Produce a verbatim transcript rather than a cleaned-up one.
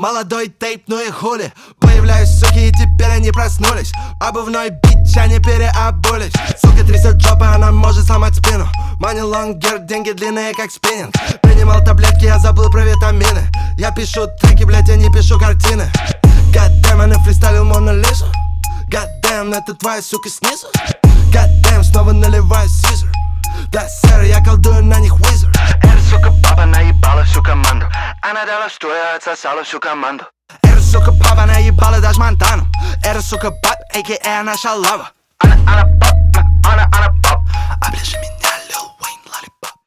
Молодой тейп, ну и хули. Появляюсь, суки, и теперь они проснулись. Обувной бич, они переобулись. Сука трясет жопы, она может сломать спину. Money longer, деньги длинные, как спиннинг. Принимал таблетки, я забыл про витамины. Я пишу треки, блять, я не пишу картины. Goddamn, я нафристайлил Мону Лизу. Goddamn, это твоя сука снизу. Goddamn, снова наливаю сизер. Да, сэр, я колдую на них Wizard. Эта сука папа наебала всю команду. Она дала стоя, отсосала всю команду. Эта сука папа наебала даже Монтану. Эта сука бат, а.к.а. наша лава. Она, она поп, она, она поп. Оближи